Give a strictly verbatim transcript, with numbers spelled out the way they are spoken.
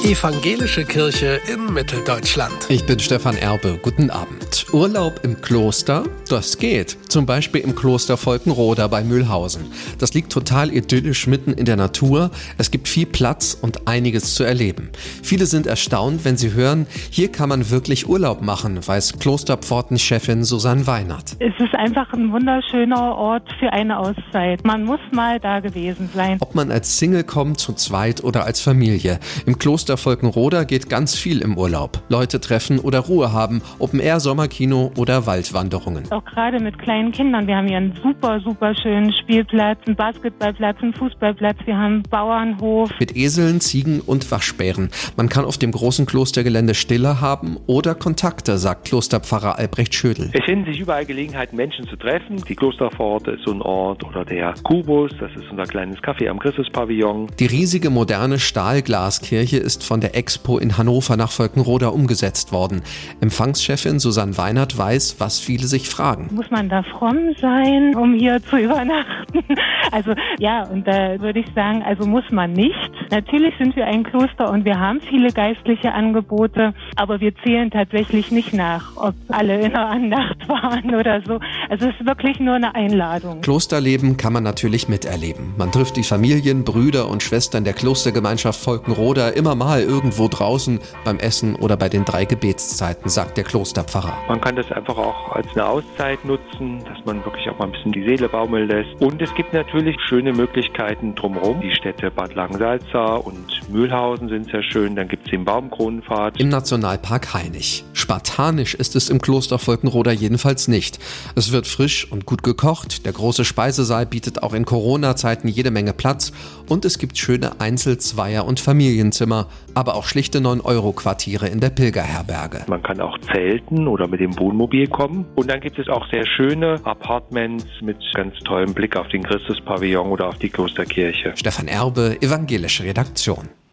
Evangelische Kirche in Mitteldeutschland. Ich bin Stefan Erbe. Guten Abend. Urlaub im Kloster? Das geht. Zum Beispiel im Kloster Volkenroda bei Mühlhausen. Das liegt total idyllisch mitten in der Natur. Es gibt viel Platz und einiges zu erleben. Viele sind erstaunt, wenn sie hören, hier kann man wirklich Urlaub machen, weiß Klosterpfortenchefin Susanne Weinert. Es ist einfach ein wunderschöner Ort für eine Auszeit. Man muss mal da gewesen sein. Ob man als Single kommt, zu zweit oder als Familie. Im Kloster Volkenroda geht ganz viel im Urlaub. Leute treffen oder Ruhe haben, Open-Air-Sommerkino oder Waldwanderungen. Auch gerade mit kleinen Kindern. Wir haben hier einen super, super schönen Spielplatz, einen Basketballplatz, einen Fußballplatz. Wir haben einen Bauernhof. Mit Eseln, Ziegen und Waschbären. Man kann auf dem großen Klostergelände Stille haben oder Kontakte, sagt Klosterpfarrer Albrecht Schödel. Es finden sich überall Gelegenheiten, Menschen zu treffen. Die Klosterpforte ist so ein Ort oder der Kubus, das ist unser kleines Café am Christuspavillon. Die riesige moderne Stahlglaskirche ist von der Expo in Hannover nach Volkenroda umgesetzt worden. Empfangschefin Susanne Weinert weiß, was viele sich fragen. Muss man da fromm sein, um hier zu übernachten? Also ja, und da würde ich sagen, also muss man nicht. Natürlich sind wir ein Kloster und wir haben viele geistliche Angebote, aber wir zählen tatsächlich nicht nach, ob alle in der Andacht waren oder so. Also es ist wirklich nur eine Einladung. Klosterleben kann man natürlich miterleben. Man trifft die Familien, Brüder und Schwestern der Klostergemeinschaft Volkenroda immer mal irgendwo draußen beim Essen oder bei den drei Gebetszeiten, sagt der Klosterpfarrer. Man kann das einfach auch als eine Auszeit nutzen, dass man wirklich auch mal ein bisschen die Seele baumeln lässt. Und es gibt natürlich schöne Möglichkeiten drumherum. Die Städte Bad Langensalza und Mühlhausen sind sehr schön. Dann gibt es den Baumkronenpfad. Im Nationalpark Hainich. Spartanisch ist es im Kloster Volkenroda jedenfalls nicht. Es wird frisch und gut gekocht. Der große Speisesaal bietet auch in Corona-Zeiten jede Menge Platz. Und es gibt schöne Einzel-, Zweier- und Familienzimmer, aber auch schlichte neun Euro Quartiere in der Pilgerherberge. Man kann auch zelten oder mit dem Wohnmobil kommen. Und dann gibt es auch sehr schöne Apartments mit ganz tollem Blick auf den Christuspavillon oder auf die Klosterkirche. Stefan Erbe, Evangelische Redaktion.